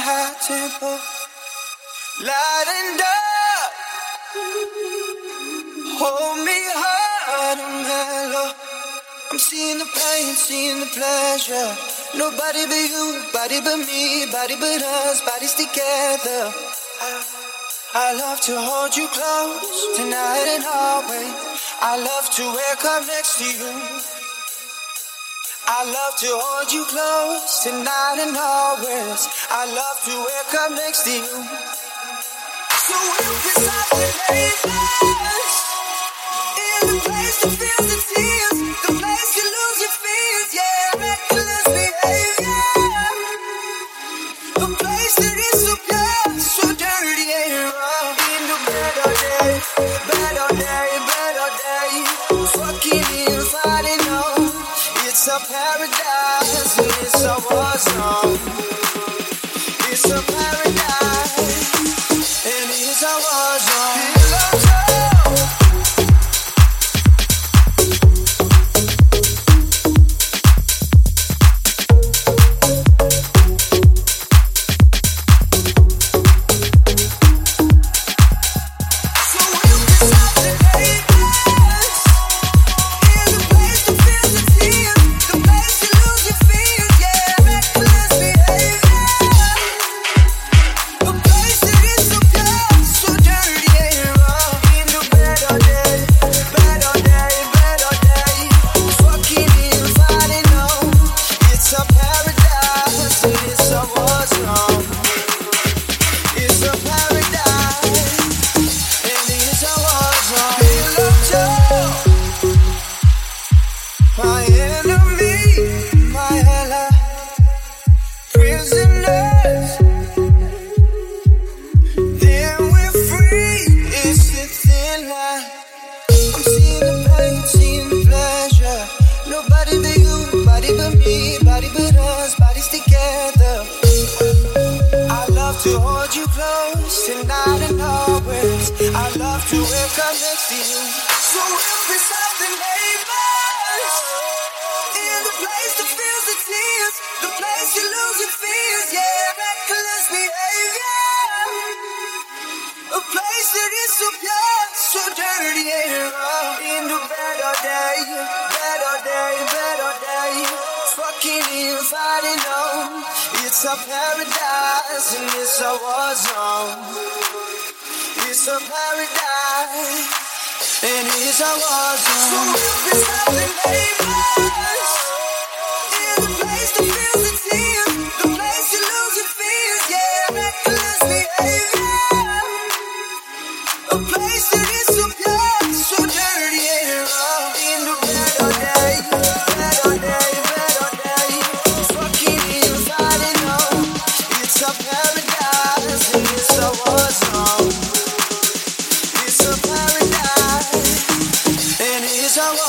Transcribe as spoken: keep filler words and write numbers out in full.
high tempo, lighting up. Hold me hard and mellow. I'm seeing the pain, seeing the pleasure. Nobody but you, body but me, body but us, bodies together. I, I love to hold you close tonight and always. I love to wake up next to you. I love to hold you close tonight and always. I love to wake up next to you. So we'll be silent neighbors, in the place that feels the tears, the place you lose your fears, yeah, reckless behavior. A place that is so pure, so dirty and raw. In the better day, better day, better day. Fucking in, fighting on. It's a paradise and it's a war zone. It's a paradise and it's a war zone. To hold you close tonight and always. I love to wake up next to you. So we'll be something neighbors, in the place that feels the tears, the place you lose your fears, yeah, reckless behavior. A place that is so pure, so dirty and raw. In the better day, better day, better day. Fucking in, fighting on. It's a paradise and it's a war zone. It's a paradise and it's a war zone. So we'll be silent neighbors, in the place that feels the tears, the place you lose your fears, yeah, reckless behavior. A place that is so pure, so dirty and raw. In the better day, better day, better day. Fucking in, fighting on. It's a paradise and it's a war zone. It's a paradise and it's a war zone.